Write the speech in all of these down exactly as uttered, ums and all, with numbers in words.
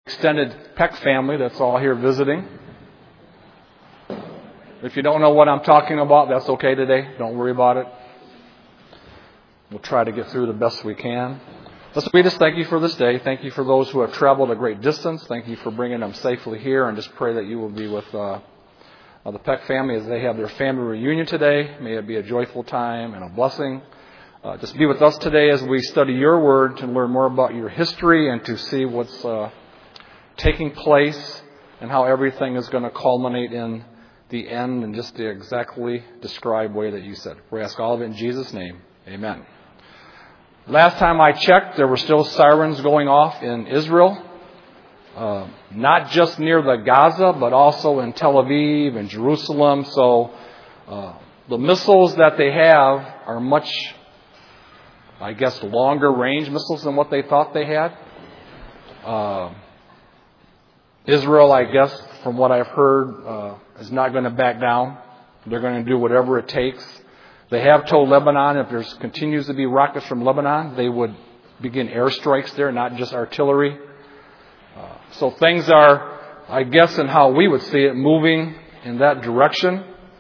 Extended Peck family that's all here visiting. If you don't know what I'm talking about, that's okay today. Don't worry about it. We'll try to get through the best we can. Let's we just thank you for this day. Thank you for those who have traveled a great distance. Thank you for bringing them safely here, and just pray that you will be with uh, the Peck family as they have their family reunion today. May it be a joyful time and a blessing. Uh, just be with us today as we study your word to learn more about your history and to see what's uh, taking place and how everything is going to culminate in the end in just the exactly described way that you said. We ask all of it in Jesus' name. Amen. Last time I checked, there were still sirens going off in Israel. Uh, not just near the Gaza, but also in Tel Aviv and Jerusalem. So uh, the missiles that they have are much, I guess, longer range missiles than what they thought they had. Uh, Israel, I guess, from what I've heard, uh, is not going to back down. They're going to do whatever it takes. They have told Lebanon if there continues to be rockets from Lebanon, they would begin airstrikes there, not just artillery. Uh, so things are, I guess, in how we would see it, moving in that direction.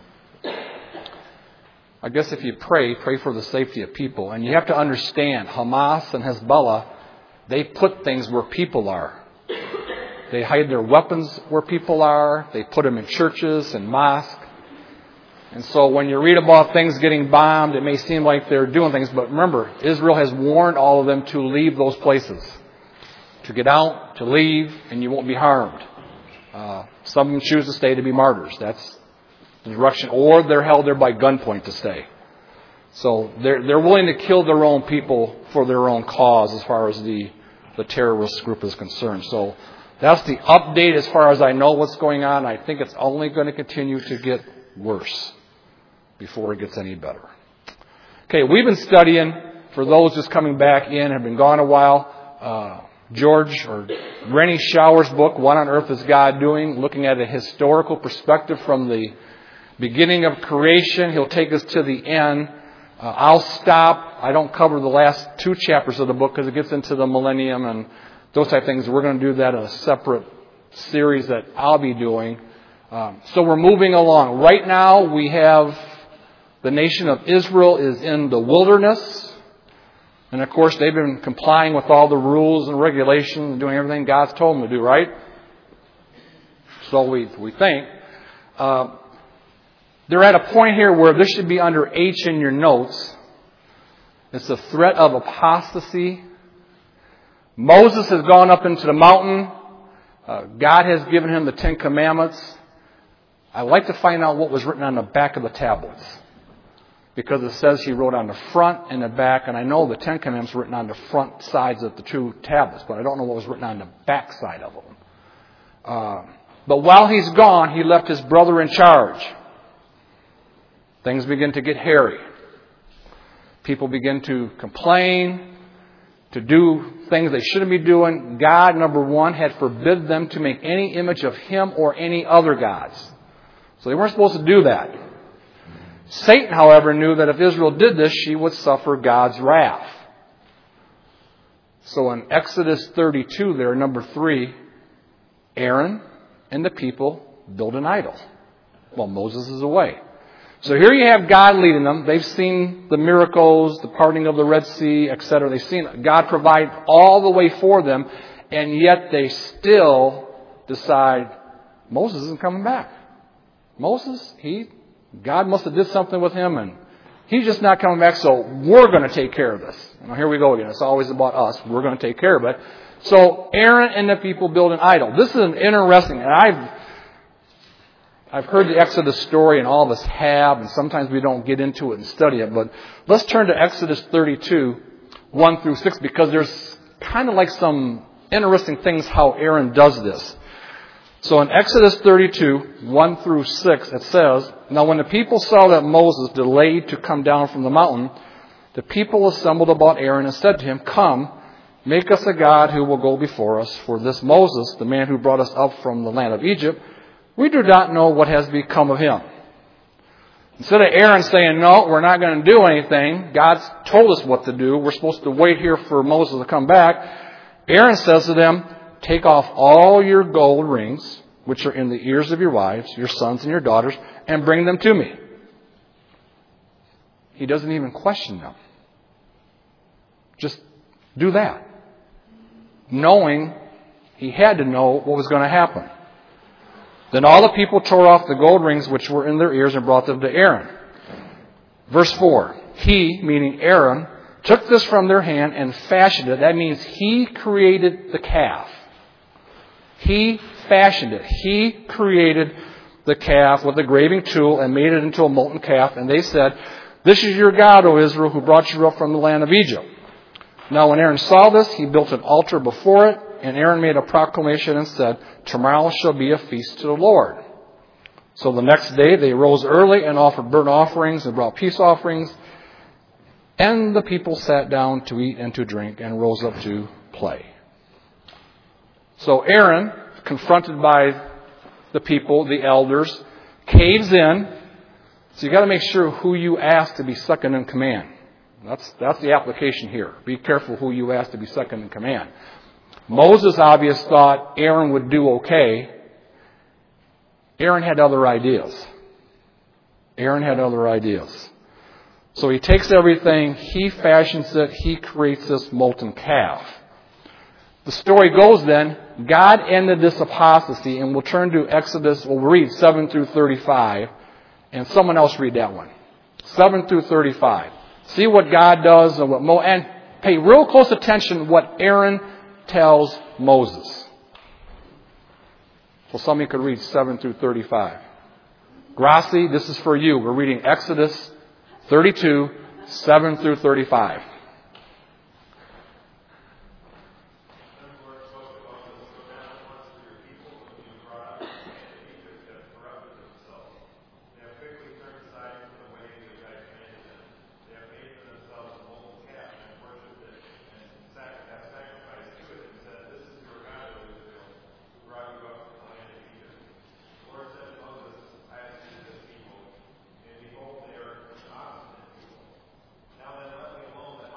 I guess if you pray, pray for the safety of people. And you have to understand, Hamas and Hezbollah, they put things where people are. They hide their weapons where people are. They put them in churches and mosques. And so when you read about things getting bombed, it may seem like they're doing things. But remember, Israel has warned all of them to leave those places. To get out, to leave, and you won't be harmed. Uh, some of them choose to stay to be martyrs. That's the direction. Or they're held there by gunpoint to stay. So they're, they're willing to kill their own people for their own cause as far as the, the terrorist group is concerned. So that's the update as far as I know what's going on. I think it's only going to continue to get worse before it gets any better. Okay, we've been studying, for those just coming back in, have been gone a while, uh, George or Rennie Shower's book, What on Earth is God Doing? Looking at a historical perspective from the beginning of creation. He'll take us to the end. Uh, I'll stop. I don't cover the last two chapters of the book because it gets into the millennium and those type of things. We're going to do that in a separate series that I'll be doing. Um, so we're moving along. Right now we have the nation of Israel is in the wilderness. And of course they've been complying with all the rules and regulations and doing everything God's told them to do, right? So we, we think. Uh, they're at a point here where this should be under H in your notes. It's the threat of apostasy. Moses has gone up into the mountain. Uh, God has given him the Ten Commandments. I'd like to find out what was written on the back of the tablets. Because it says he wrote on the front and the back. And I know the Ten Commandments were written on the front sides of the two tablets. But I don't know what was written on the back side of them. Uh, but while he's gone, he left his brother in charge. Things begin to get hairy. People begin to complain. To do things they shouldn't be doing. God, number one, had forbid them to make any image of him or any other gods. So they weren't supposed to do that. Satan, however, knew that if Israel did this, she would suffer God's wrath. So in Exodus thirty-two there, number three, Aaron and the people build an idol while Moses is away. So here you have God leading them. They've seen the miracles, the parting of the Red Sea, et cetera. They've seen God provide all the way for them, and yet they still decide Moses isn't coming back. Moses, he, God must have did something with him, and he's just not coming back. So we're going to take care of this. Now here we go again. It's always about us. We're going to take care of it. So Aaron and the people build an idol. This is an interesting, and I've I've heard the Exodus story, and all of us have, and sometimes we don't get into it and study it. But let's turn to Exodus thirty-two, one through six, because there's kind of like some interesting things how Aaron does this. So in Exodus thirty-two, one through six, it says, Now when the people saw that Moses delayed to come down from the mountain, the people assembled about Aaron and said to him, Come, make us a god who will go before us. For this Moses, the man who brought us up from the land of Egypt, we do not know what has become of him. Instead of Aaron saying, no, we're not going to do anything, God's told us what to do. We're supposed to wait here for Moses to come back. Aaron says to them, take off all your gold rings, which are in the ears of your wives, your sons and your daughters, and bring them to me. He doesn't even question them. Just do that. Knowing he had to know what was going to happen. Then all the people tore off the gold rings which were in their ears and brought them to Aaron. Verse four. He, meaning Aaron, took this from their hand and fashioned it. That means he created the calf. He fashioned it. He created the calf with a graving tool and made it into a molten calf. And they said, "This is your God, O Israel, who brought you up from the land of Egypt." Now when Aaron saw this, he built an altar before it. And Aaron made a proclamation and said, "Tomorrow shall be a feast to the Lord." So the next day they rose early and offered burnt offerings and brought peace offerings. And the people sat down to eat and to drink and rose up to play. So Aaron, confronted by the people, the elders, caves in. So you've got to make sure who you ask to be second in command. That's, that's the application here. Be careful who you ask to be second in command. Moses obviously thought Aaron would do okay. Aaron had other ideas. Aaron had other ideas. So he takes everything, he fashions it, he creates this molten calf. The story goes then, God ended this apostasy, and we'll turn to Exodus, we'll read seven through thirty-five, and someone else read that one. seven through thirty-five. See what God does and what Mo, and pay real close attention to what Aaron tells Moses. So somebody could read seven through thirty-five. Grassi, this is for you. We're reading Exodus thirty-two, seven through thirty-five. Now then, let me alone that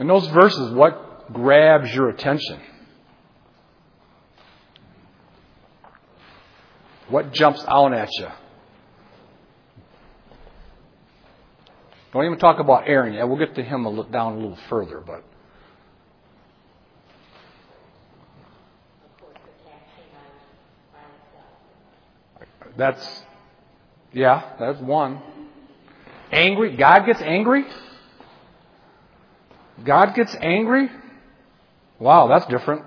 In those verses, what grabs your attention? What jumps out at you? Don't even talk about Aaron yet. We'll get to him a little, down a little further, but that's, yeah, that's one. Angry. God gets angry? God gets angry? Wow, that's different.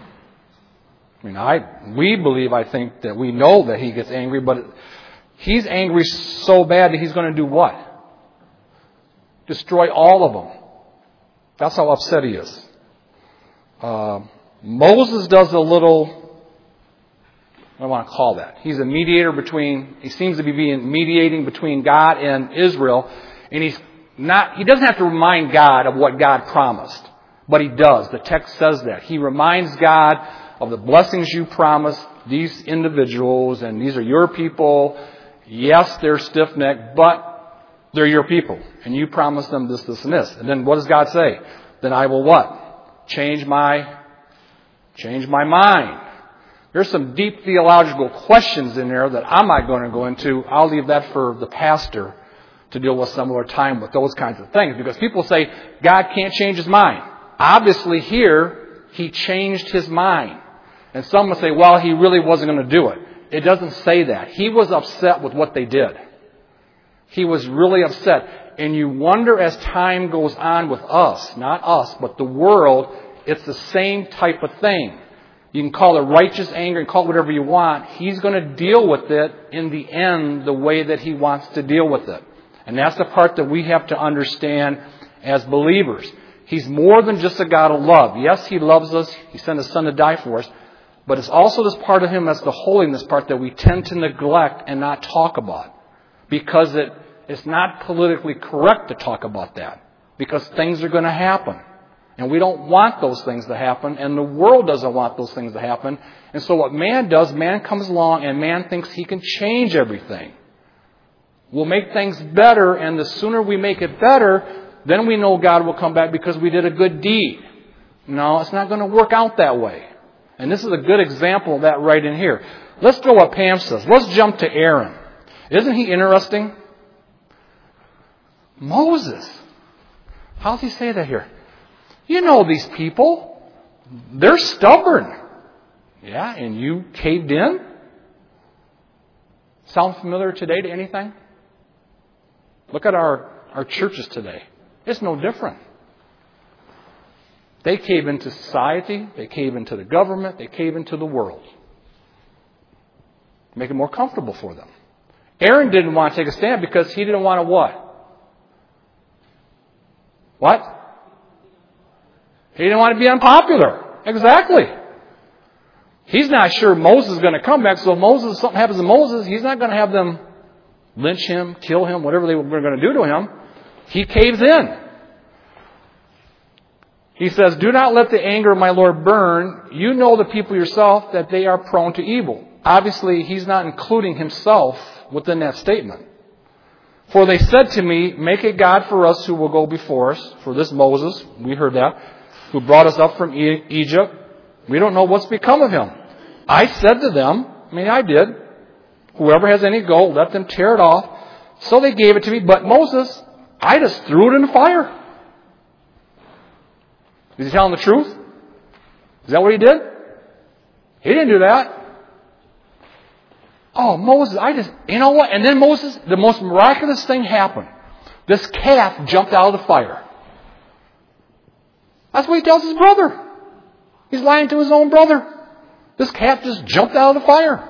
I mean, I we believe, I think, that we know that He gets angry, but He's angry so bad that He's going to do what? Destroy all of them. That's how upset He is. Uh, Moses does a little, I don't want to call that. He's a mediator between, he seems to be being mediating between God and Israel, and he's not, he doesn't have to remind God of what God promised, but he does. The text says that. He reminds God of the blessings you promised these individuals, and these are your people. Yes, they're stiff-necked, but they're your people, and you promised them this, this, and this. And then what does God say? Then I will what? Change my, change my mind. There's some deep theological questions in there that I'm not going to go into. I'll leave that for the pastor to deal with some more time with those kinds of things. Because people say God can't change His mind. Obviously here, He changed His mind. And some will say, well, He really wasn't going to do it. It doesn't say that. He was upset with what they did. He was really upset. And you wonder as time goes on with us, not us, but the world, it's the same type of thing. You can call it righteous anger and call it whatever you want. He's going to deal with it in the end the way that He wants to deal with it. And that's the part that we have to understand as believers. He's more than just a God of love. Yes, He loves us. He sent His Son to die for us. But it's also this part of Him that's the holiness part that we tend to neglect and not talk about. Because it, it's not politically correct to talk about that. Because things are going to happen. And we don't want those things to happen. And the world doesn't want those things to happen. And so what man does, man comes along and man thinks he can change everything. We'll make things better, and the sooner we make it better, then we know God will come back because we did a good deed. No, it's not going to work out that way. And this is a good example of that right in here. Let's go what Pam says. Let's jump to Aaron. Isn't he interesting? Moses. How does he say that here? You know these people. They're stubborn. Yeah, and you caved in? Sound familiar today to anything? Look at our, our churches today. It's no different. They cave into society. They cave into the government. They cave into the world. Make it more comfortable for them. Aaron didn't want to take a stand because he didn't want to what? What? He didn't want to be unpopular. Exactly. He's not sure Moses is going to come back, so if Moses, if something happens to Moses, he's not going to have them lynch him, kill him, whatever they were going to do to him. He caves in. He says, do not let the anger of my Lord burn. You know the people yourself that they are prone to evil. Obviously, he's not including himself within that statement. For they said to me, make a God for us who will go before us. For this Moses, we heard that, who brought us up from Egypt. We don't know what's become of him. I said to them, I mean, I did, whoever has any gold, let them tear it off. So they gave it to me. But Moses, I just threw it in the fire. Is he telling the truth? Is that what he did? He didn't do that. Oh, Moses, I just, you know what? And then Moses, the most miraculous thing happened. This calf jumped out of the fire. That's what he tells his brother. He's lying to his own brother. This calf just jumped out of the fire.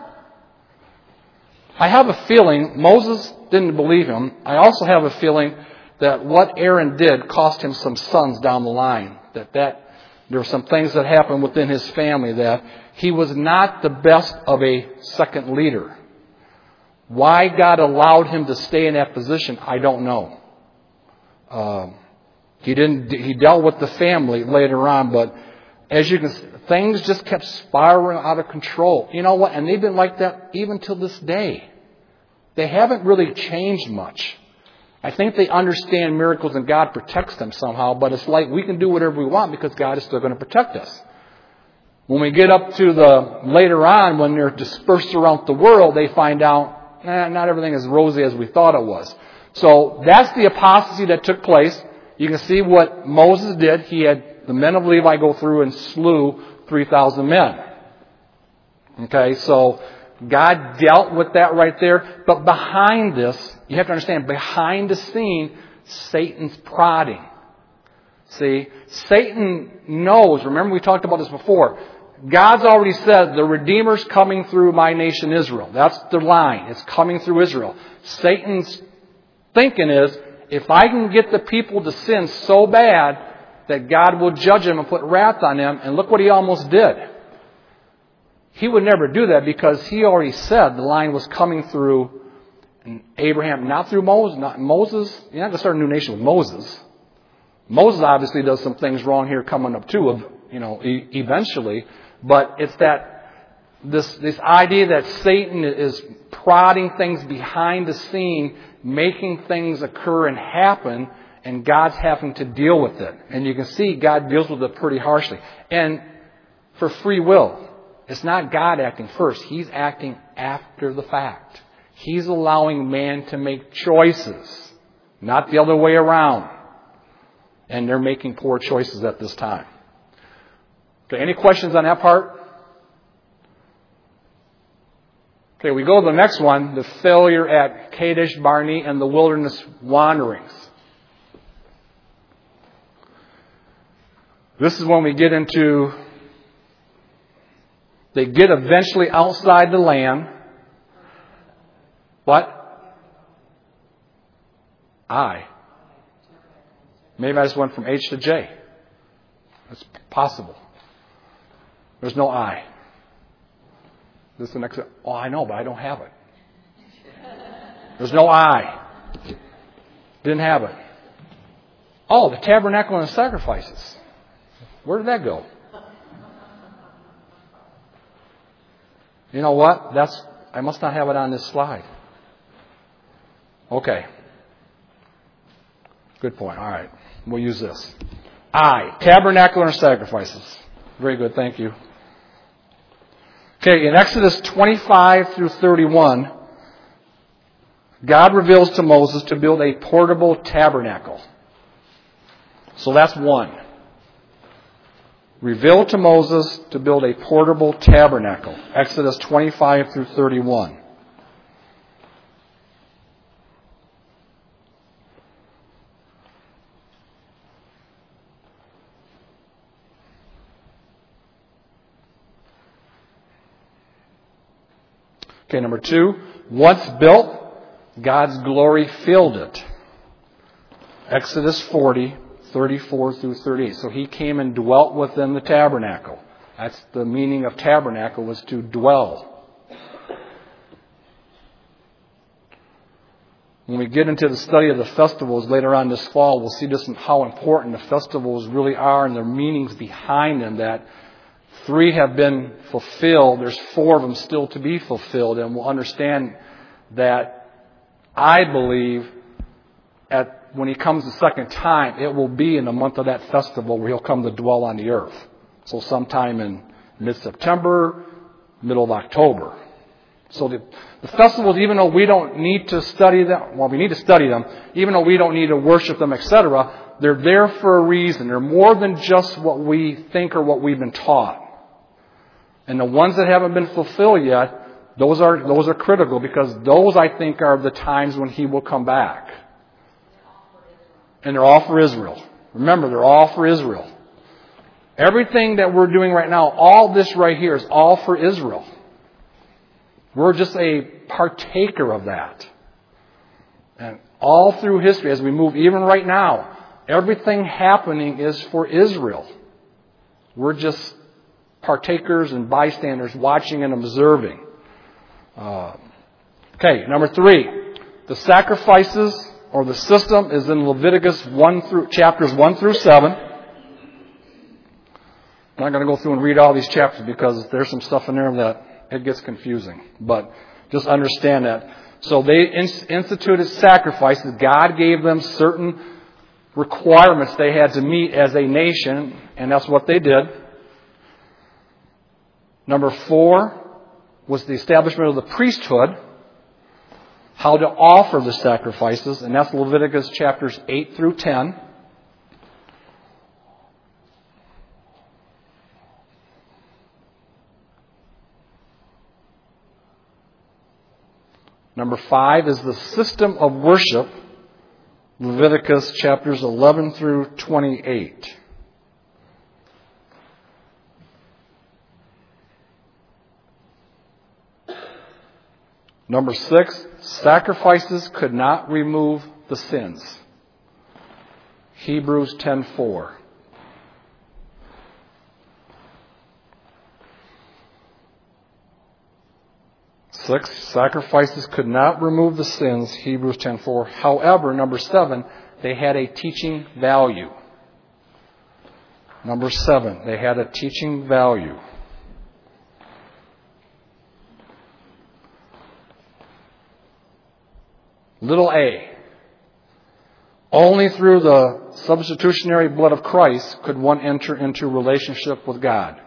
I have a feeling Moses didn't believe him. I also have a feeling that what Aaron did cost him some sons down the line. That, that there were some things that happened within his family that he was not the best of a second leader. Why God allowed him to stay in that position, I don't know. Um, he didn't. He dealt with the family later on, but as you can see, things just kept spiraling out of control. You know what? And they've been like that even till this day. They haven't really changed much. I think they understand miracles and God protects them somehow, but it's like we can do whatever we want because God is still going to protect us. When we get up to the later on, when they're dispersed around the world, they find out, eh, not everything is rosy as we thought it was. So that's the apostasy that took place. You can see what Moses did. He had the men of Levi go through and slew three thousand men. Okay, so God dealt with that right there. But behind this, you have to understand, behind the scene, Satan's prodding. See, Satan knows, remember we talked about this before, God's already said the Redeemer's coming through my nation Israel. That's the line. It's coming through Israel. Satan's thinking is, if I can get the people to sin so bad that God will judge them and put wrath on them, and look what he almost did. He would never do that because he already said the line was coming through Abraham, not through Moses. Not Moses. You're not going to start a new nation with Moses. Moses obviously does some things wrong here coming up too, you know, e- eventually. But it's that this this idea that Satan is prodding things behind the scene, making things occur and happen, and God's having to deal with it. And you can see God deals with it pretty harshly. And for free will. It's not God acting first. He's acting after the fact. He's allowing man to make choices, not the other way around. And they're making poor choices at this time. Okay, any questions on that part? Okay, we go to the next one, the failure at Kadesh Barnea and the wilderness wanderings. This is when we get into, they get eventually outside the land. What? I. Maybe I just went from H to J. That's possible. There's no I. This is the next. Oh, I know, but I don't have it. There's no I. Didn't have it. Oh, the tabernacle and the sacrifices. Where did that go? You know what? That's I must not have it on this slide. Okay. Good point. All right. We'll use this. I. Tabernacle and sacrifices. Very good. Thank you. Okay. In Exodus twenty-five through thirty-one, God reveals to Moses to build a portable tabernacle. So that's one. Revealed to Moses to build a portable tabernacle. Exodus twenty-five through thirty-one. Okay, number two. Once built, God's glory filled it. Exodus forty. thirty-four through thirty-eight. So he came and dwelt within the tabernacle. That's the meaning of tabernacle, was to dwell. When we get into the study of the festivals later on this fall, we'll see just how important the festivals really are and their meanings behind them. That three have been fulfilled. There's four of them still to be fulfilled. And we'll understand that, I believe, at when he comes the second time, it will be in the month of that festival where he'll come to dwell on the earth. So sometime in mid-September, middle of October. So the, the festivals, even though we don't need to study them, well, we need to study them, even though we don't need to worship them, et cetera, they're there for a reason. They're more than just what we think or what we've been taught. And the ones that haven't been fulfilled yet, those are those are critical because those, I think, are the times when he will come back. And they're all for Israel. Remember, they're all for Israel. Everything that we're doing right now, all this right here is all for Israel. We're just a partaker of that. And all through history, as we move, even right now, everything happening is for Israel. We're just partakers and bystanders watching and observing. Uh, okay, number three. The sacrifices or the system is in Leviticus one through chapters one through seven. I'm not going to go through and read all these chapters because there's some stuff in there that it gets confusing. But just understand that So they instituted sacrifices. God gave them certain requirements they had to meet as a nation, and that's what they did. Number four was the establishment of the priesthood, how to offer the sacrifices, and that's Leviticus chapters eight through ten. Number five is the system of worship, Leviticus chapters eleven through twenty-eight. Number six, sacrifices could not remove the sins, Hebrews ten four. Six, sacrifices could not remove the sins, Hebrews ten four. However, number seven, they had a teaching value. Number seven, they had a teaching value. Little a. Only through the substitutionary blood of Christ could one enter into relationship with God.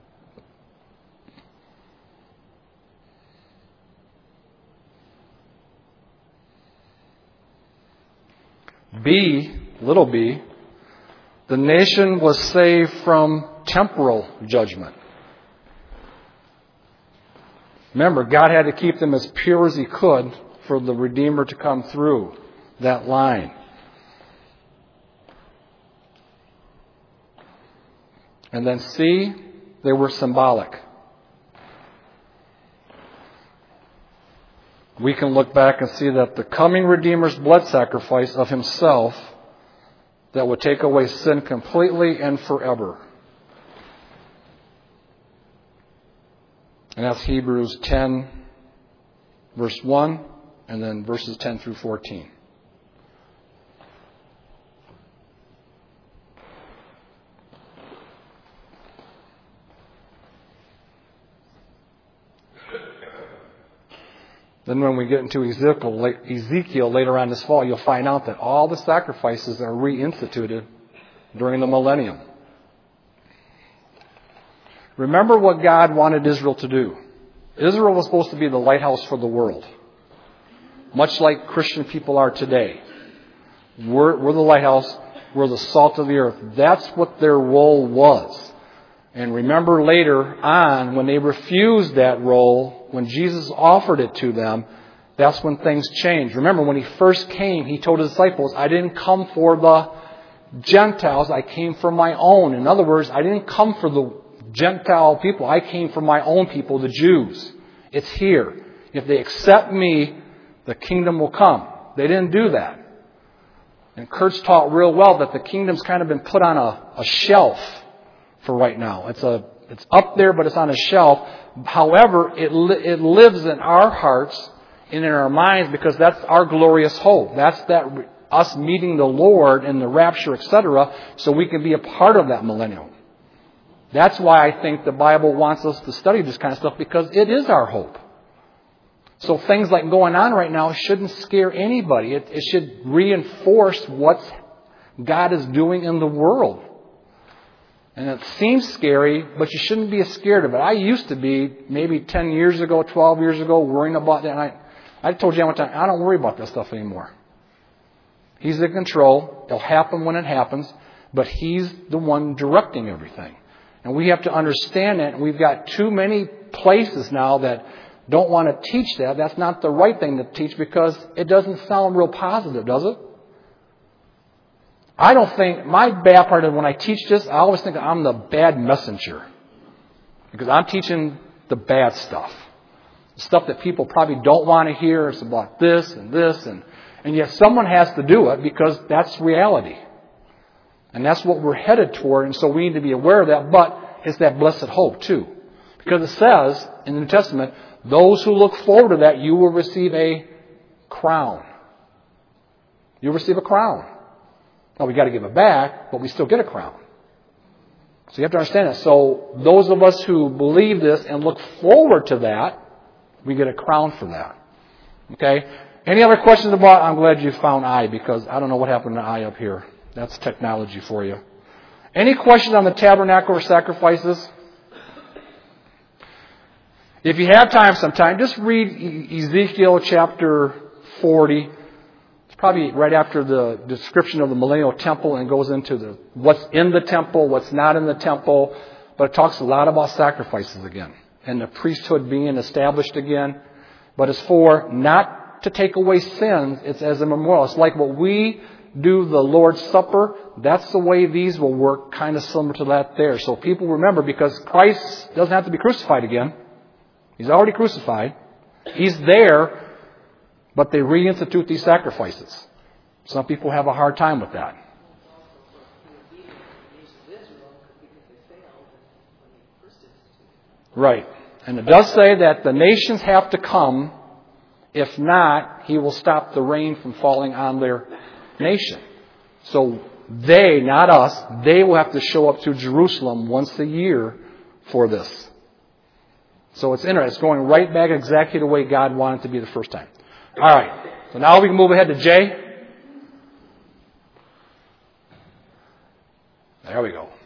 B, little b, the nation was saved from temporal judgment. Remember, God had to keep them as pure as He could for the Redeemer to come through that line. And then C, they were symbolic. We can look back and see that the coming Redeemer's blood sacrifice of Himself that would take away sin completely and forever. And that's Hebrews ten, verse one, and then verses ten through fourteen. Then when we get into Ezekiel, Ezekiel later on this fall, you'll find out that all the sacrifices are reinstituted during the millennium. Remember what God wanted Israel to do. Israel was supposed to be the lighthouse for the world, much like Christian people are today. We're, we're the lighthouse. We're the salt of the earth. That's what their role was. And remember later on, when they refused that role, when Jesus offered it to them, that's when things changed. Remember, when He first came, He told His disciples, I didn't come for the Gentiles, I came for my own. In other words, I didn't come for the Gentile people, I came for my own people, the Jews. It's here. If they accept me, the kingdom will come. They didn't do that. And Kurt's taught real well that the kingdom's kind of been put on a, a shelf for right now. It's a it's up there, but it's on a shelf. However, it li- it lives in our hearts and in our minds because that's our glorious hope. That's that us meeting the Lord in the rapture, et cetera, so we can be a part of that millennium. That's why I think the Bible wants us to study this kind of stuff, because it is our hope. So things like going on right now shouldn't scare anybody. It, it should reinforce what God is doing in the world. And it seems scary, but you shouldn't be scared of it. I used to be, maybe ten years ago, twelve years ago, worrying about that. And I, I told you one time, I don't worry about that stuff anymore. He's in control. It'll happen when it happens. But He's the one directing everything. And we have to understand that. And we've got too many places now that don't want to teach that. That's not the right thing to teach, because it doesn't sound real positive, does it? I don't think, my bad part is when I teach this, I always think I'm the bad messenger. Because I'm teaching the bad stuff. Stuff that people probably don't want to hear. It's about this and this. And, and yet someone has to do it, because that's reality. And that's what we're headed toward. And so we need to be aware of that. But it's that blessed hope too. Because it says in the New Testament, those who look forward to that, you will receive a crown. You'll receive a crown. Now, we got to give it back, but we still get a crown. So you have to understand that. So those of us who believe this and look forward to that, we get a crown for that. Okay? Any other questions about, I'm glad you found I, because I don't know what happened to I up here. That's technology for you. Any questions on the tabernacle or sacrifices? If you have time sometime, just read Ezekiel chapter forty. It's probably right after the description of the millennial temple and goes into the what's in the temple, what's not in the temple. But it talks a lot about sacrifices again and the priesthood being established again. But it's for not to take away sins. It's as a memorial. It's like what we do the Lord's Supper. That's the way these will work, kind of similar to that there. So people remember, because Christ doesn't have to be crucified again. He's already crucified. He's there, but they reinstitute these sacrifices. Some people have a hard time with that. Right. And it does say that the nations have to come. If not, He will stop the rain from falling on their nation. So they, not us, they will have to show up to Jerusalem once a year for this. So it's interesting. It's going right back exactly the way God wanted it to be the first time. All right. So now we can move ahead to J. There we go.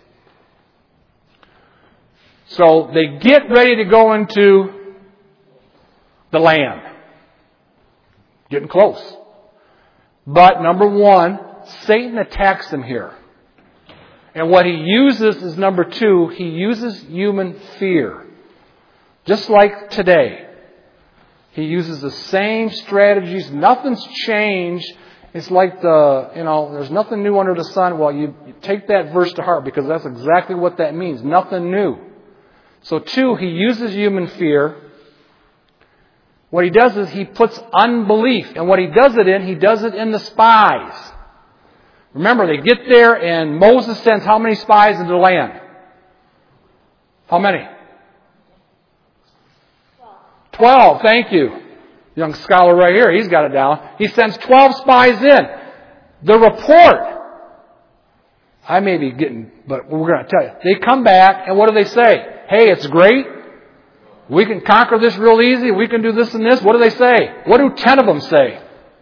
So they get ready to go into the land. Getting close. But number one, Satan attacks them here. And what he uses is number two, he uses human fear. Just like today. He uses the same strategies. Nothing's changed. It's like the, you know, there's nothing new under the sun. Well, you, you take that verse to heart, because that's exactly what that means. Nothing new. So two, he uses human fear. What he does is he puts unbelief. And what he does it in, he does it in the spies. Remember, they get there and Moses sends how many spies into the land? How many? Twelve, thank you. Young scholar right here, he's got it down. He sends twelve spies in. The report, I may be getting, but we're going to tell you. They come back, and what do they say? Hey, it's great. We can conquer this real easy. We can do this and this. What do they say? What do ten of them say?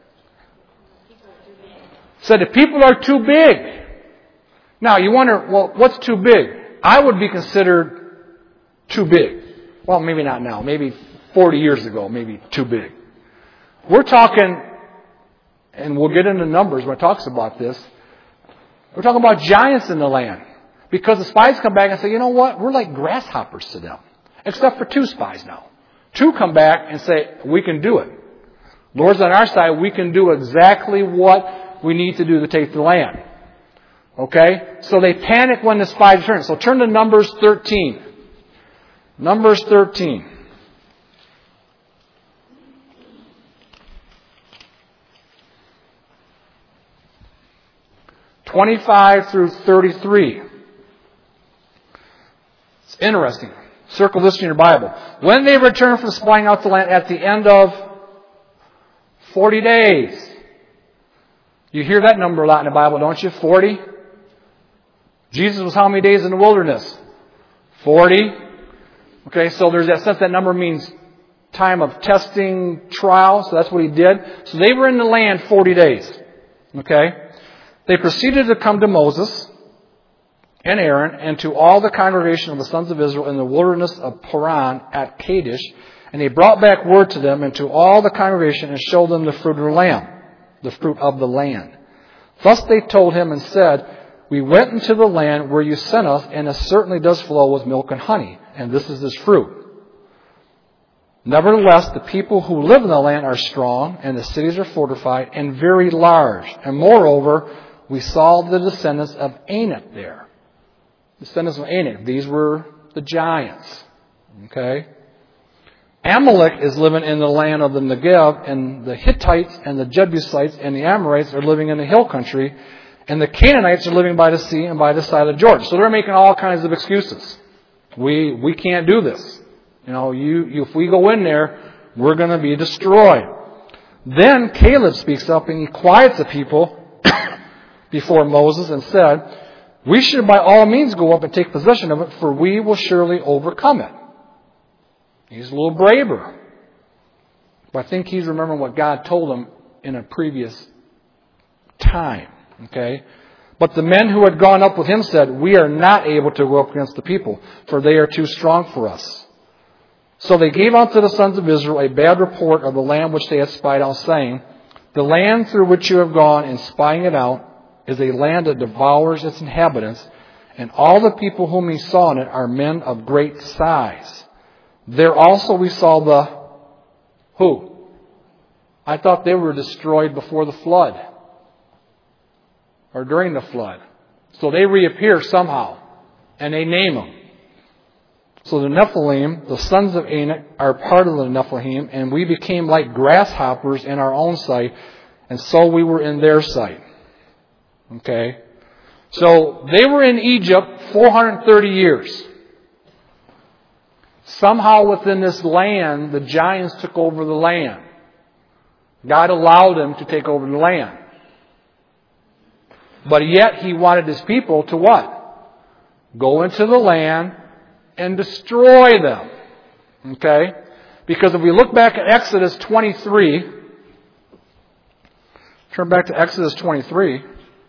Said the people are too big. Now, you wonder, well, what's too big? I would be considered too big. Well, maybe not now. Maybe forty years ago, maybe too big. We're talking, and we'll get into numbers when it talks about this, we're talking about giants in the land. Because the spies come back and say, you know what, we're like grasshoppers to them. Except for two spies now. Two come back and say, we can do it. Lord's on our side, we can do exactly what we need to do to take the land. Okay? So they panic when the spies return. So turn to Numbers thirteen. Numbers thirteen. twenty-five through thirty-three. It's interesting. Circle this in your Bible. When they returned from spying out the land at the end of forty days. You hear that number a lot in the Bible, don't you? forty. Jesus was how many days in the wilderness? forty. Okay, so there's that sense that number means time of testing, trial. So that's what he did. So they were in the land forty days. Okay. They proceeded to come to Moses and Aaron and to all the congregation of the sons of Israel in the wilderness of Paran at Kadesh. And they brought back word to them and to all the congregation and showed them the fruit of the land, the fruit of the land. Thus they told him and said, we went into the land where you sent us, and it certainly does flow with milk and honey, and this is its fruit. Nevertheless, the people who live in the land are strong, and the cities are fortified and very large. And moreover, we saw the descendants of Anak there. Descendants of Anak. These were the giants. Okay? Amalek is living in the land of the Negev, and the Hittites and the Jebusites and the Amorites are living in the hill country, and the Canaanites are living by the sea and by the side of Jordan. So they're making all kinds of excuses. We we can't do this. You know, you, you if we go in there, we're going to be destroyed. Then Caleb speaks up and he quiets the people before Moses and said, we should by all means go up and take possession of it, for we will surely overcome it. He's a little braver. But I think he's remembering what God told him in a previous time. Okay? But the men who had gone up with him said, "We are not able to go up against the people, for they are too strong for us." So they gave unto the sons of Israel a bad report of the land which they had spied out, saying, "The land through which you have gone in spying it out is a land that devours its inhabitants, and all the people whom we saw in it are men of great size. There also we saw the..." Who? I thought they were destroyed before the flood. Or during the flood. So they reappear somehow. And they name them. So the Nephilim, the sons of Anak, are part of the Nephilim, and we became like grasshoppers in our own sight, and so we were in their sight. Okay? So they were in Egypt four hundred thirty years. Somehow within this land, the giants took over the land. God allowed them to take over the land. But yet He wanted His people to what? Go into the land and destroy them. Okay? Because if we look back at Exodus twenty-three, turn back to Exodus twenty-three.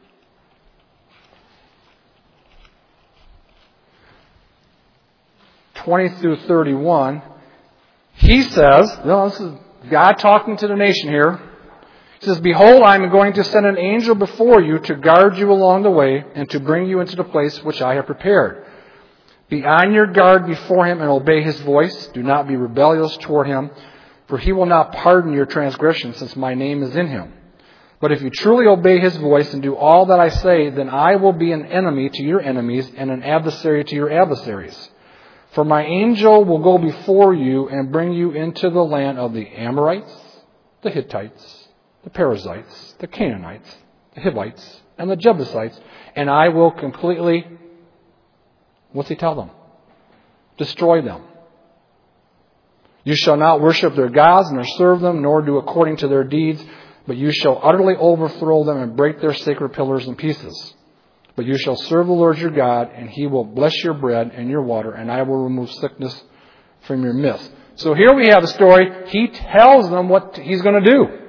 twenty through thirty-one, He says, no, this is God talking to the nation here. He says, "Behold, I am going to send an angel before you to guard you along the way and to bring you into the place which I have prepared. Be on your guard before him and obey his voice. Do not be rebellious toward him, for he will not pardon your transgression, since my name is in him. But if you truly obey his voice and do all that I say, then I will be an enemy to your enemies and an adversary to your adversaries. For my angel will go before you and bring you into the land of the Amorites, the Hittites, the Perizzites, the Canaanites, the Hivites, and the Jebusites, and I will completely..." What's He tell them? Destroy them. "You shall not worship their gods, nor serve them, nor do according to their deeds, but you shall utterly overthrow them and break their sacred pillars in pieces. But you shall serve the Lord your God, and He will bless your bread and your water, and I will remove sickness from your midst." So here we have a story. He tells them what He's going to do.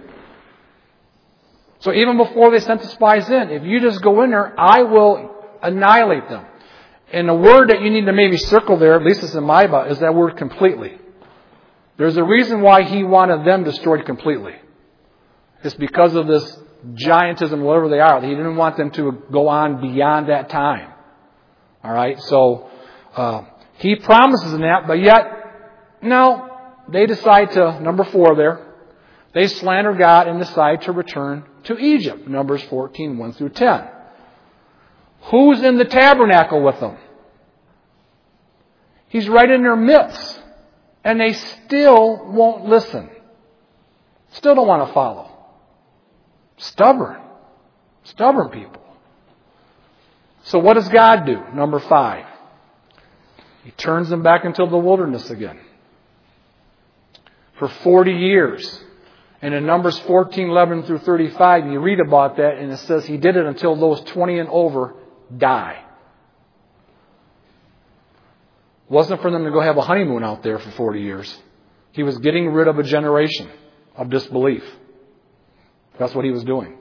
So even before they sent the spies in, if you just go in there, I will annihilate them. And the word that you need to maybe circle there, at least it's in my Bible, is that word completely. There's a reason why He wanted them destroyed completely. It's because of this giantism, whatever they are. He didn't want them to go on beyond that time. All right? So, uh, He promises in that, but yet, no, they decide to, number four there, they slander God and decide to return to Egypt. Numbers fourteen, one through ten. Who's in the tabernacle with them? He's right in their midst. And they still won't listen. Still don't want to follow. Stubborn. Stubborn people. So what does God do? Number five. He turns them back into the wilderness again. For forty years. And in Numbers fourteen, eleven through thirty-five, you read about that, and it says He did it until those twenty and over die. It wasn't for them to go have a honeymoon out there for forty years. He was getting rid of a generation of disbelief. That's what He was doing.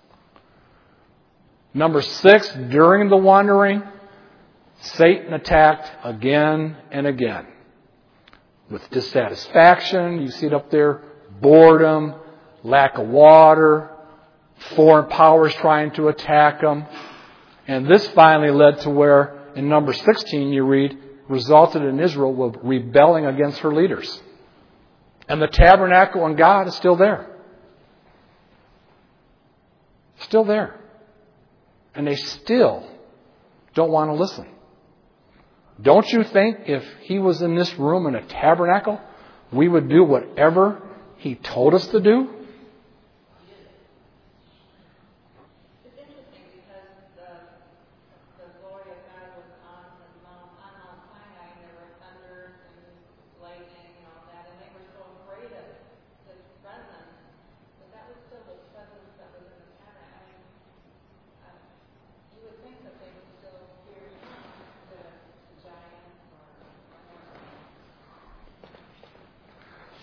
Number six, during the wandering, Satan attacked again and again. With dissatisfaction, you see it up there, boredom, lack of water, foreign powers trying to attack them. And this finally led to where, in number sixteen, you read, resulted in Israel with rebelling against her leaders. And the tabernacle and God is still there. Still there. And they still don't want to listen. Don't you think if He was in this room in a tabernacle, we would do whatever He told us to do?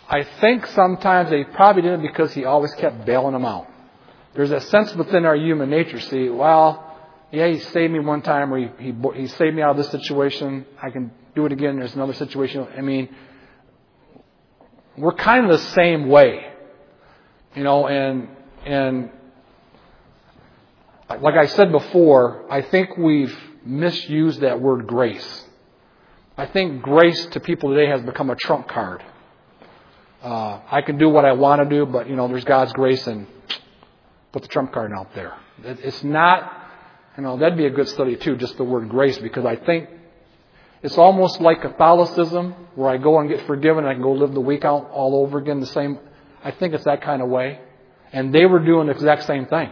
I think sometimes they probably did it because he always kept bailing them out. There's a sense within our human nature. See, well, yeah, he saved me one time, or he, he he saved me out of this situation. I can do it again. There's another situation. I mean, we're kind of the same way, you know. And and like I said before, I think we've misused that word grace. I think grace to people today has become a trump card. Uh, I can do what I want to do, but you know, there's God's grace, and put the trump card out there. It's not. You know, that'd be a good study too, just the word grace, because I think it's almost like Catholicism, where I go and get forgiven and I can go live the week out all over again the same. I think it's that kind of way. And they were doing the exact same thing.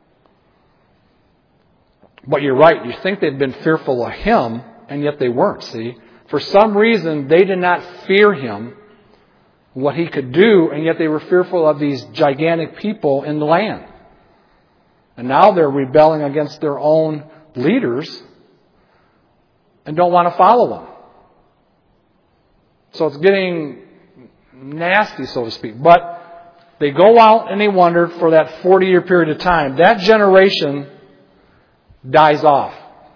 But you're right, you think they'd been fearful of him, and yet they weren't, see. For some reason, they did not fear him, what he could do, and yet they were fearful of these gigantic people in the land. And now they're rebelling against their own leaders and don't want to follow them. So it's getting nasty, so to speak. But they go out and they wander for that forty-year period of time. That generation dies off.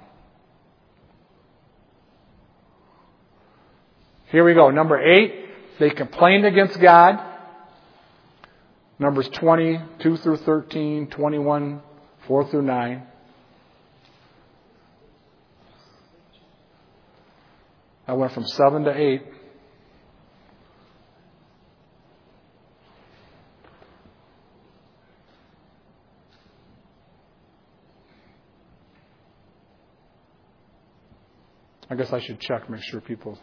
Here we go. Number eight, they complained against God. Numbers twenty-two through thirteen, twenty-one, four through nine. I went from seven to eight. I guess I should check, make sure people...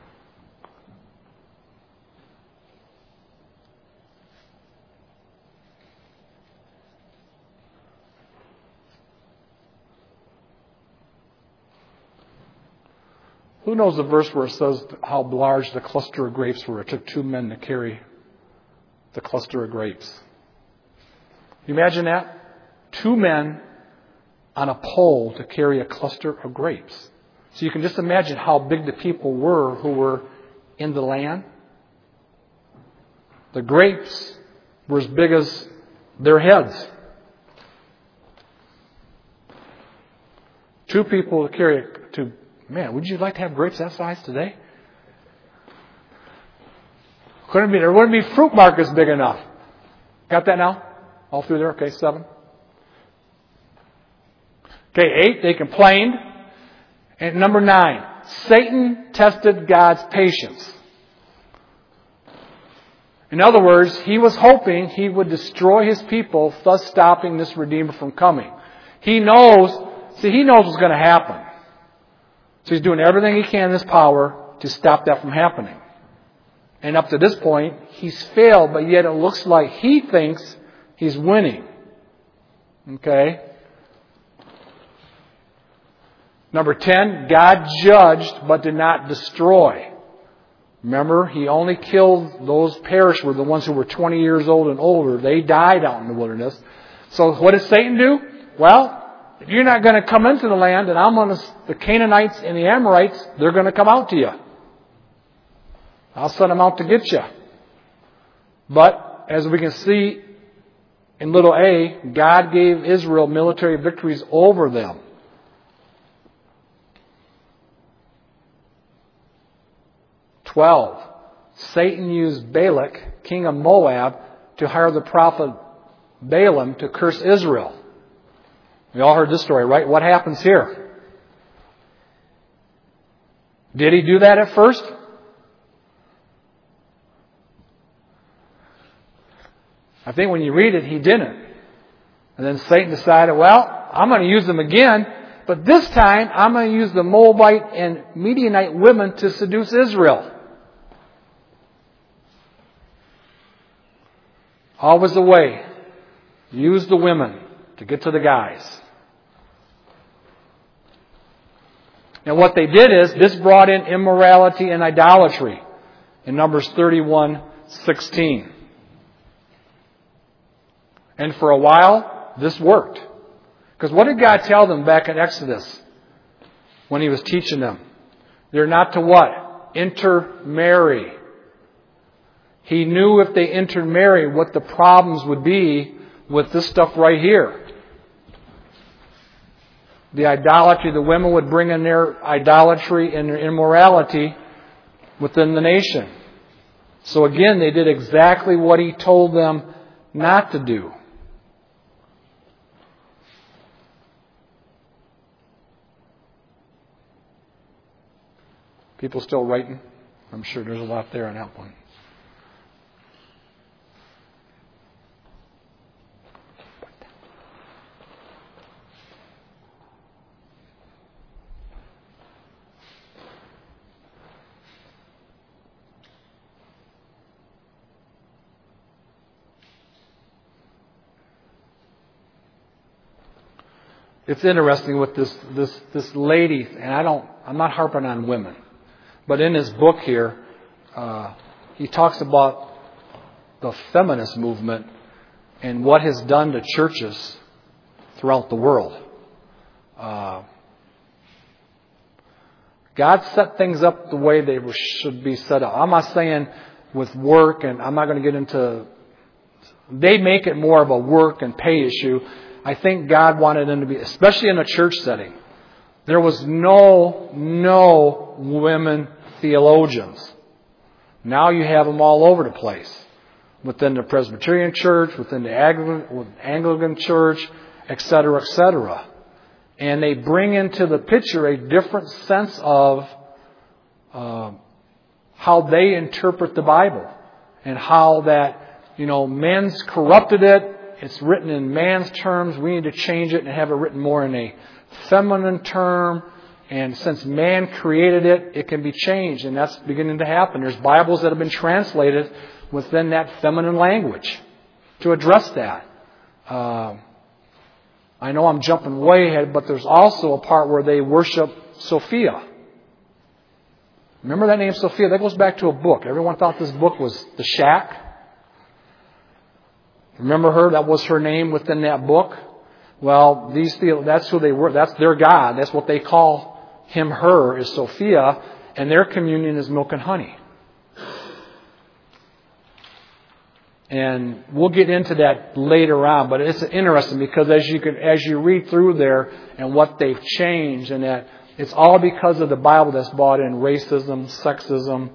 Who knows the verse where it says how large the cluster of grapes were? It took two men to carry the cluster of grapes. You imagine that? Two men on a pole to carry a cluster of grapes. So you can just imagine how big the people were who were in the land. The grapes were as big as their heads. Two people to carry it to... Man, would you like to have grapes that size today? Couldn't be. There wouldn't be fruit markets big enough. Got that now? All through there? Okay, seven. Okay, eight, they complained. And number nine, Satan tested God's patience. In other words, he was hoping he would destroy his people, thus stopping this Redeemer from coming. He knows, see, he knows what's going to happen. So he's doing everything he can in his power to stop that from happening. And up to this point, he's failed, but yet it looks like he thinks he's winning. Okay? Number ten, God judged but did not destroy. Remember, he only killed those perished were the ones who were twenty years old and older. They died out in the wilderness. So what does Satan do? Well, if you're not going to come into the land, and I'm going to, the Canaanites and the Amorites, they're going to come out to you. I'll send them out to get you. But, as we can see in little a, God gave Israel military victories over them. Twelve, Satan used Balak, king of Moab, to hire the prophet Balaam to curse Israel. We all heard this story, right? What happens here? Did he do that at first? I think when you read it, he didn't. And then Satan decided, well, I'm going to use them again, but this time I'm going to use the Moabite and Midianite women to seduce Israel. Always the way. Use the women to get to the guys. And what they did is, this brought in immorality and idolatry in Numbers thirty-one sixteen. And for a while, this worked. Because what did God tell them back in Exodus when He was teaching them? They're not to what? Intermarry. He knew if they intermarried what the problems would be with this stuff right here. The idolatry, the women would bring in their idolatry and their immorality within the nation. So again, they did exactly what he told them not to do. People still writing? I'm sure there's a lot there on that one. It's interesting with this this this lady, and I don't I'm not harping on women, but in his book here, uh, he talks about the feminist movement and what has done to churches throughout the world. Uh, God set things up the way they should be set up. I'm not saying with work, and I'm not going to get into. They make it more of a work and pay issue. I think God wanted them to be, especially in a church setting. There was no, no women theologians. Now you have them all over the place. Within the Presbyterian church, within the Anglican church, et cetera, et cetera. And they bring into the picture a different sense of uh, how they interpret the Bible. And how that, you know, men's corrupted it. It's written in man's terms. We need to change it and have it written more in a feminine term. And since man created it, it can be changed. And that's beginning to happen. There's Bibles that have been translated within that feminine language to address that. Uh, I know I'm jumping way ahead, but there's also a part where they worship Sophia. Remember that name, Sophia? That goes back to a book. Everyone thought this book was The Shack. Remember her? That was her name within that book. Well, these that's who they were. That's their God. That's what they call him, her, is Sophia. And their communion is milk and honey. And we'll get into that later on. But it's interesting because as you can, as you read through there and what they've changed, and that it's all because of the Bible that's brought in racism, sexism.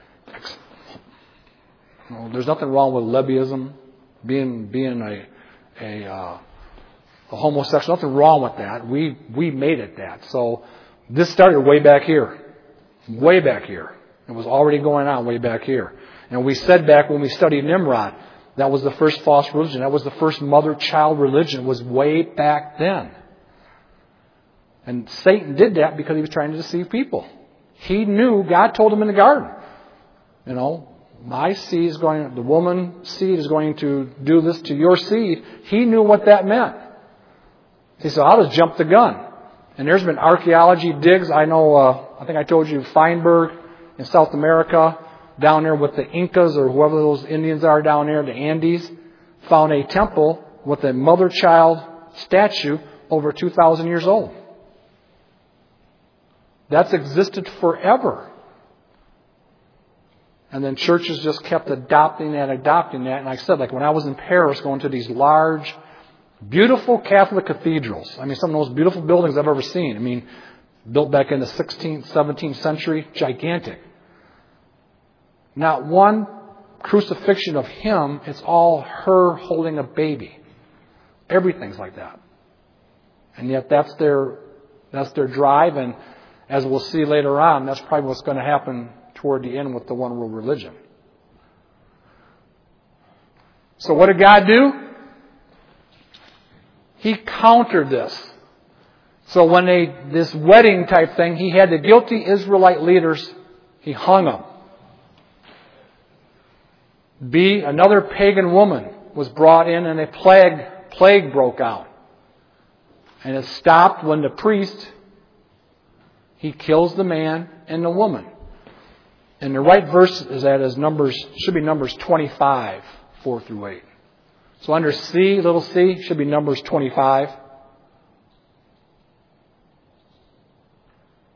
Well, there's nothing wrong with lesbianism. Being being a a, uh, a homosexual, nothing wrong with that. We we made it that. So this started way back here, way back here. It was already going on way back here. And we said back when we studied Nimrod, that was the first false religion. That was the first mother-child religion. It was way back then. And Satan did that because he was trying to deceive people. He knew God told him in the garden, you know. My seed is going, the woman seed is going to do this to your seed. He knew what that meant. He said, I'll just jump the gun. And there's been archaeology digs. I know, uh, I think I told you Feinberg in South America, down there with the Incas or whoever those Indians are down there, the Andes, found a temple with a mother-child statue over two thousand years old. That's existed forever. And then churches just kept adopting that, adopting that. And like I said, like when I was in Paris going to these large, beautiful Catholic cathedrals. I mean, some of the most beautiful buildings I've ever seen. I mean, built back in the sixteenth, seventeenth century, gigantic. Not one crucifixion of him. It's all her holding a baby. Everything's like that. And yet that's their, that's their drive. And as we'll see later on, that's probably what's going to happen toward the end with the one world religion. So what did God do? He countered this. So when they, this wedding type thing, he had the guilty Israelite leaders, he hung them. B, another pagan woman was brought in and a plague, plague broke out. And it stopped when the priest, he kills the man and the woman. And the right verse is that is Numbers, should be Numbers twenty-five, four through eight. So under C, little c, should be Numbers twenty-five.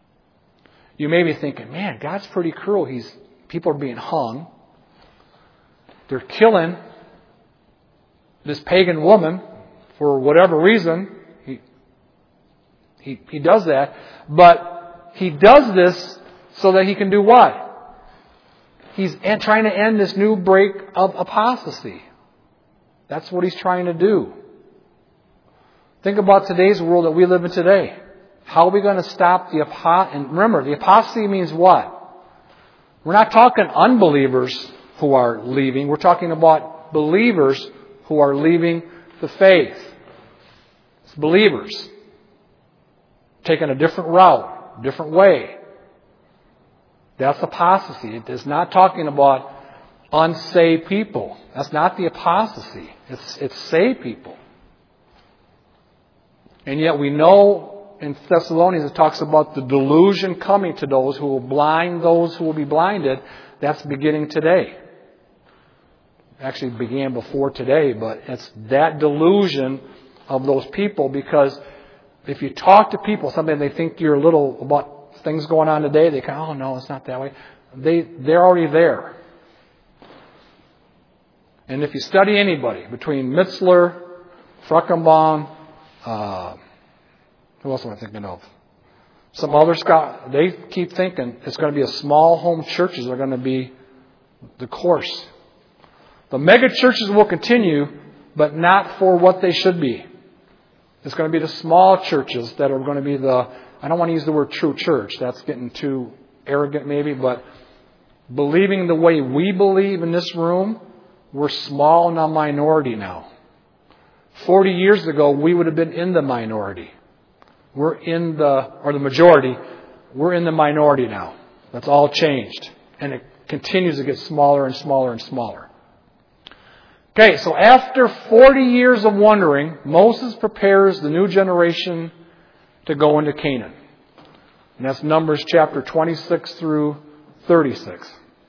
You may be thinking, man, God's pretty cruel. He's people are being hung. They're killing this pagan woman for whatever reason. He, he, he does that. But he does this so that he can do what? He's trying to end this new break of apostasy. That's what he's trying to do. Think about today's world that we live in today. How are we going to stop the apostasy? And remember, the apostasy means what? We're not talking unbelievers who are leaving. We're talking about believers who are leaving the faith. It's believers taking a different route, different way. That's apostasy. It is not talking about unsaved people. That's not the apostasy. It's, it's saved people. And yet we know in Thessalonians it talks about the delusion coming to those who will blind those who will be blinded. That's beginning today. Actually began before today, but it's that delusion of those people, because if you talk to people, something they think you're a little about things going on today, they go, oh no, it's not that way. They, they're already there. And if you study anybody, between Mitzler, Fruckenbaum, uh, who else am I thinking of? Some other scholars, they keep thinking it's going to be a small home churches are going to be the course. The mega churches will continue, but not for what they should be. It's going to be the small churches that are going to be the, I don't want to use the word true church. That's getting too arrogant maybe, but believing the way we believe in this room, we're small and a minority now. Forty years ago, we would have been in the minority. We're in the, or the majority, we're in the minority now. That's all changed. And it continues to get smaller and smaller and smaller. Okay, so after forty years of wandering, Moses prepares the new generation to go into Canaan. And that's Numbers chapter twenty-six through thirty-six.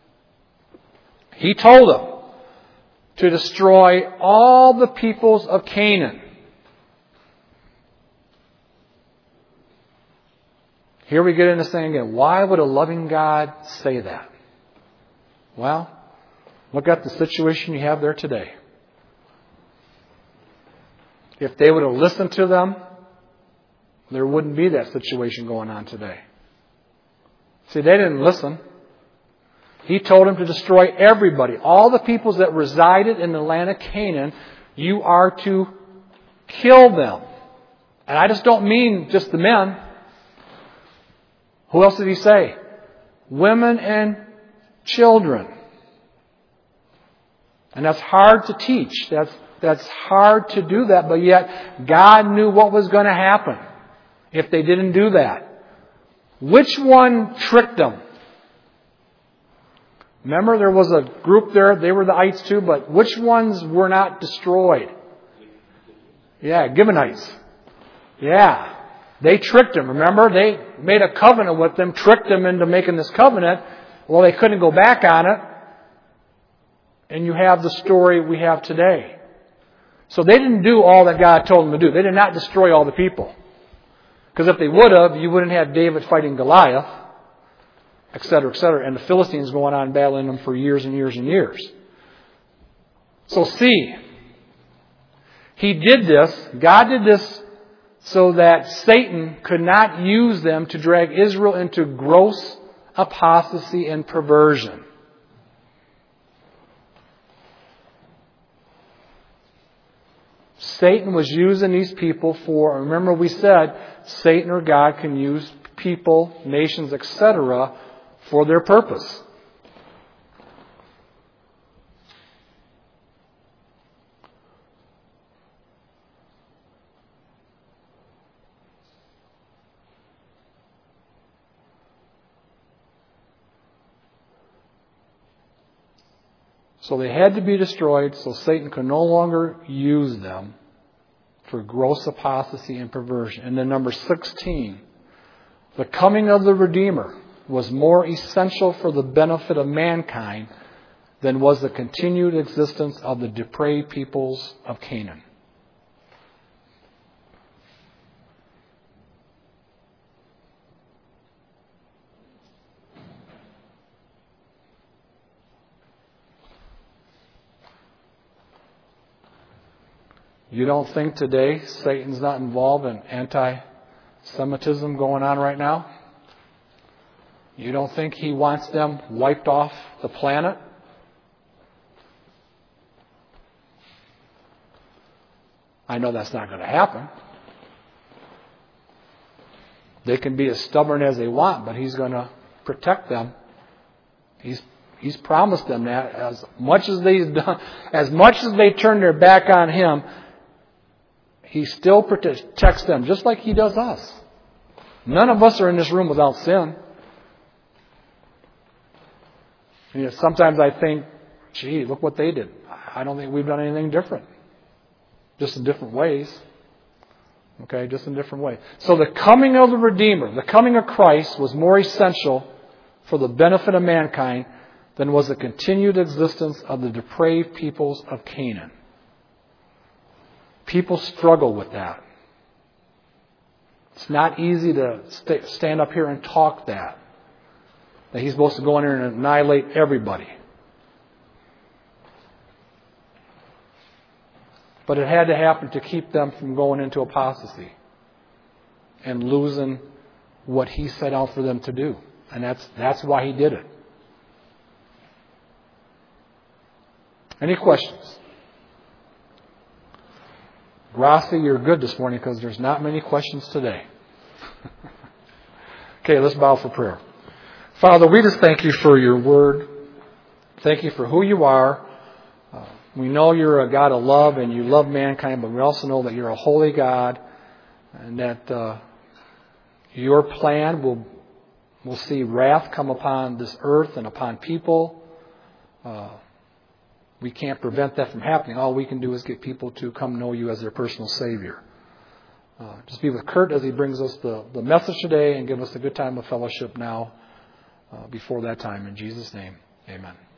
He told them to destroy all the peoples of Canaan. Here we get into saying again, why would a loving God say that? Well, look at the situation you have there today. If they would have listened to them, there wouldn't be that situation going on today. See, they didn't listen. He told them to destroy everybody. All the peoples that resided in the land of Canaan, you are to kill them. And I just don't mean just the men. Who else did he say? Women and children. And that's hard to teach. That's, that's hard to do that. But yet, God knew what was going to happen if they didn't do that. Which one tricked them? Remember, there was a group there. They were the ites too. But which ones were not destroyed? Yeah, Gibeonites. Yeah. They tricked them. Remember, they made a covenant with them, tricked them into making this covenant. Well, they couldn't go back on it. And you have the story we have today. So they didn't do all that God told them to do. They did not destroy all the people. Because if they would have, you wouldn't have David fighting Goliath, et cetera, et cetera, and the Philistines going on battling them for years and years and years. So see, He did this, God did this so that Satan could not use them to drag Israel into gross apostasy and perversion. Satan was using these people for, remember we said, Satan or God can use people, nations, et cetera for their purpose. So they had to be destroyed so Satan could no longer use them for gross apostasy and perversion. And then number sixteen, the coming of the Redeemer was more essential for the benefit of mankind than was the continued existence of the depraved peoples of Canaan. You don't think today Satan's not involved in anti-Semitism going on right now? You don't think he wants them wiped off the planet? I know that's not going to happen. They can be as stubborn as they want, but he's going to protect them. He's he's promised them that as much as they've done, as much as they turn their back on him, he still protects them, just like he does us. None of us are in this room without sin. You know, sometimes I think, gee, look what they did. I don't think we've done anything different. Just in different ways. Okay, just in different ways. So the coming of the Redeemer, the coming of Christ, was more essential for the benefit of mankind than was the continued existence of the depraved peoples of Canaan. People struggle with that. It's not easy to st- stand up here and talk that. That he's supposed to go in there and annihilate everybody. But it had to happen to keep them from going into apostasy and losing what he set out for them to do. And that's that's why he did it. Any questions? Grassi, you're good this morning because there's not many questions today. Okay, let's bow for prayer. Father, we just thank you for your word. Thank you for who you are. Uh, we know you're a God of love and you love mankind, but we also know that you're a holy God and that uh, your plan will will see wrath come upon this earth and upon people. Uh, we can't prevent that from happening. All we can do is get people to come know you as their personal Savior. Uh, just be with Kurt as he brings us the, the message today and give us a good time of fellowship now uh, before that time. In Jesus' name, amen.